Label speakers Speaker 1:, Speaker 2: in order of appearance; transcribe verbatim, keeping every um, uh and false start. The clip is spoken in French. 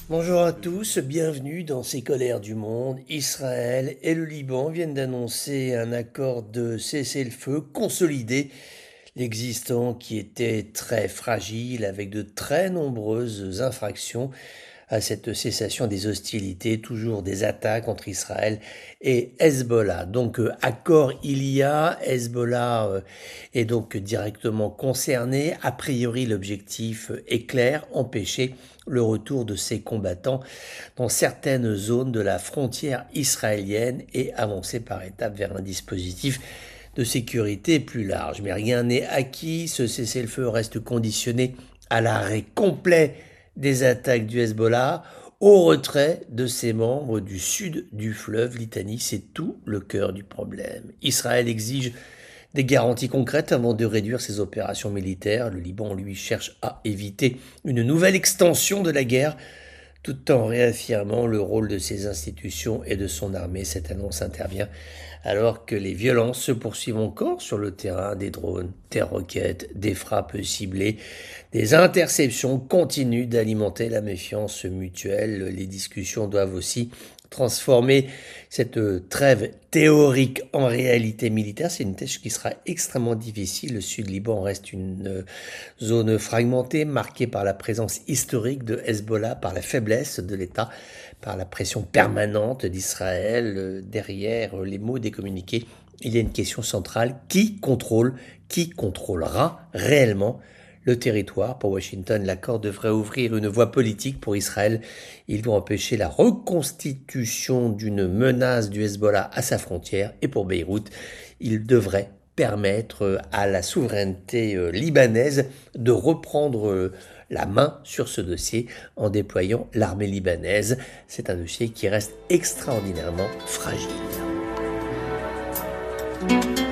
Speaker 1: Bonjour à tous, bienvenue dans ces colères du monde. Israël et le Liban viennent d'annoncer un accord de cessez-le-feu consolidé, l'existant qui était très fragile avec de très nombreuses infractions à cette cessation des hostilités, toujours des attaques entre Israël et Hezbollah. Donc euh, accord il y a, Hezbollah euh, est donc directement concerné. A priori l'objectif est clair, empêcher le retour de ces combattants dans certaines zones de la frontière israélienne et avancer par étapes vers un dispositif de sécurité plus large. Mais rien n'est acquis, ce cessez-le-feu reste conditionné à l'arrêt complet des attaques du Hezbollah, au retrait de ses membres du sud du fleuve Litanie. C'est tout le cœur du problème. Israël exige des garanties concrètes avant de réduire ses opérations militaires. Le Liban, lui, cherche à éviter une nouvelle extension de la guerre tout en réaffirmant le rôle de ses institutions et de son armée. Cette annonce intervient alors que les violences se poursuivent encore sur le terrain, des drones, des roquettes, des frappes ciblées, des interceptions continuent d'alimenter la méfiance mutuelle. Les discussions doivent aussi transformer cette trêve théorique en réalité militaire. C'est une tâche qui sera extrêmement difficile. Le Sud-Liban reste une zone fragmentée, marquée par la présence historique de Hezbollah, par la faiblesse de l'État, par la pression permanente d'Israël. Derrière les mots des communiqués, il y a une question centrale. Qui contrôle, qui contrôlera réellement le territoire? Pour Washington, l'accord devrait ouvrir une voie politique pour Israël. Il doit empêcher la reconstitution d'une menace du Hezbollah à sa frontière. Et pour Beyrouth, il devrait permettre à la souveraineté libanaise de reprendre la main sur ce dossier en déployant l'armée libanaise. C'est un dossier qui reste extraordinairement fragile.